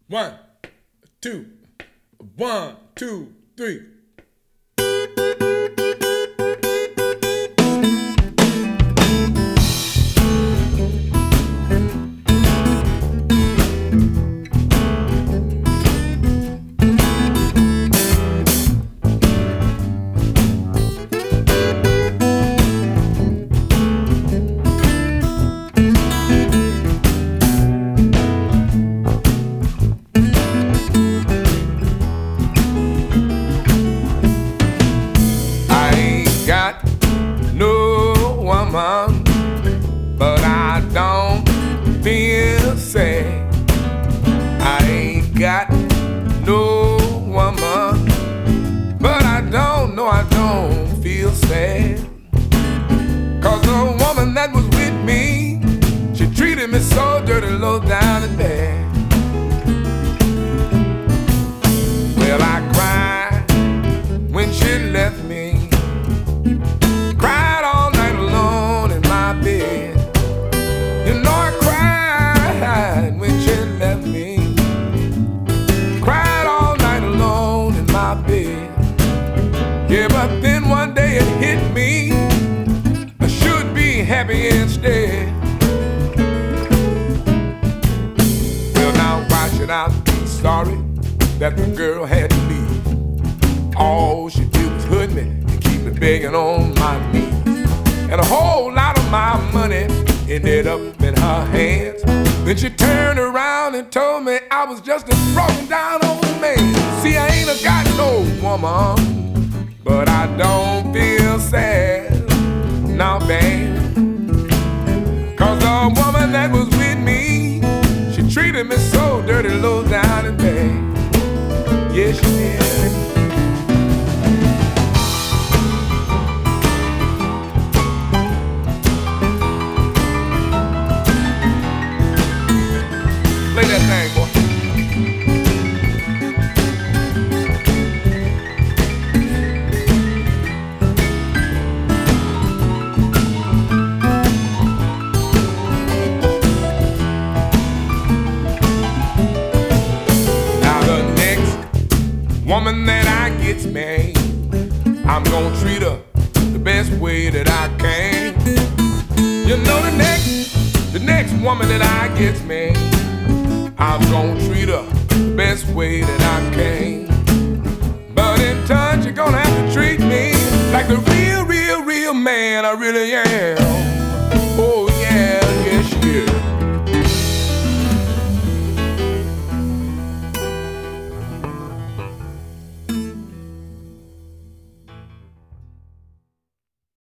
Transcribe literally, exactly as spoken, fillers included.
One, two, one, two, three. But I don't feel sad. I ain't got no woman, but I don't know, I don't feel sad. Cause the woman that was with me, she treated me so dirty, low down and bad. Well, I cried when she left me. Cried all night alone in my bed. You know I cried when she left me. Cried all night alone in my bed. Yeah, but then one day it hit me, I should be happy instead. Well, now why should I be sorry that the girl had to leave? All she did was hurt me and keep me begging on my knees. And a whole lot of my money ended up in her hands. Then she turned around and told me I was just a broken down old man. See, I ain't got no woman, but I don't feel sad, now bad. Cause the woman that was with me, she treated me so dirty, low down and bad. Yeah, she did. Play that thing, boy. Now the next woman that I get married, I'm gonna treat her the best way that I can. You know the next, the next woman that I get married, I'm gonna treat her the best way that I can. But in turn, you're gonna have to treat me like the real, real, real man I really am.